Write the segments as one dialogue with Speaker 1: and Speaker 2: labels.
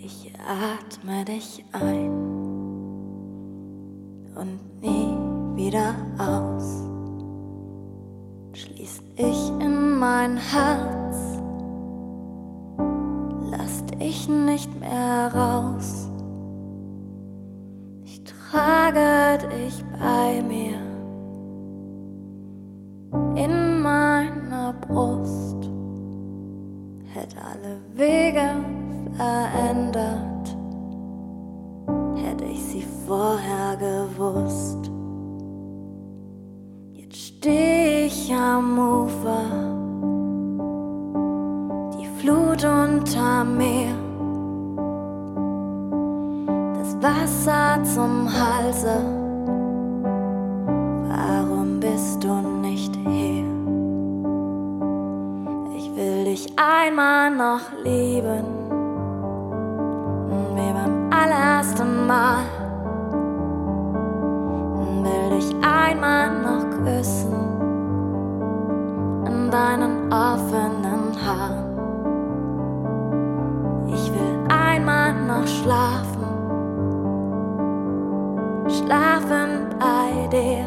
Speaker 1: Ich atme dich ein und nie wieder aus. Schließ ich in mein Herz, lass dich nicht mehr raus. Ich trage dich bei mir in meiner Brust. Hätte alle Wege verändert, hätte ich sie vorher gewusst. Jetzt steh ich am Ufer, die Flut unter mir, das Wasser zum Halse. Warum bist du nicht hier? Ich will dich einmal noch lieben, wie beim allerersten Mal. Will dich einmal noch küssen in deinen offenen Haaren. Ich will einmal noch schlafen, schlafen bei dir.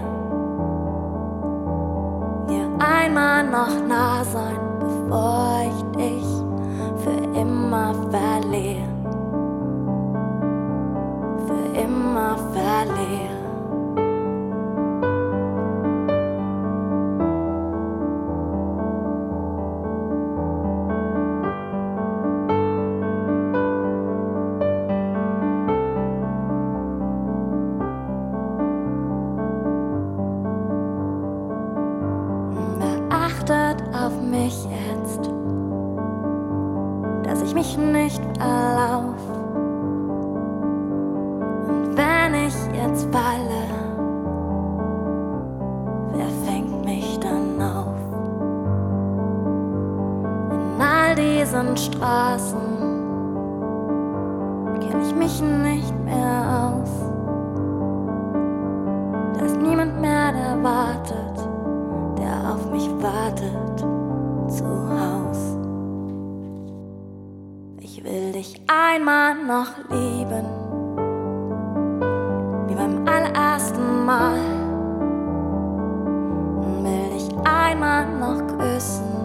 Speaker 1: Dir einmal noch nah sein, bevor ich dich für immer verliere. Für immer verliere. Achtet auf mich jetzt, dass ich mich nicht verlauf. Und wenn ich jetzt falle, wer fängt mich dann auf? In all diesen Straßen kenn ich mich nicht mehr aus. Da ist niemand mehr, der wartet, der auf mich wartet zu Haus. Ich will dich einmal noch lieben, wie beim allerersten Mal. Will dich einmal noch küssen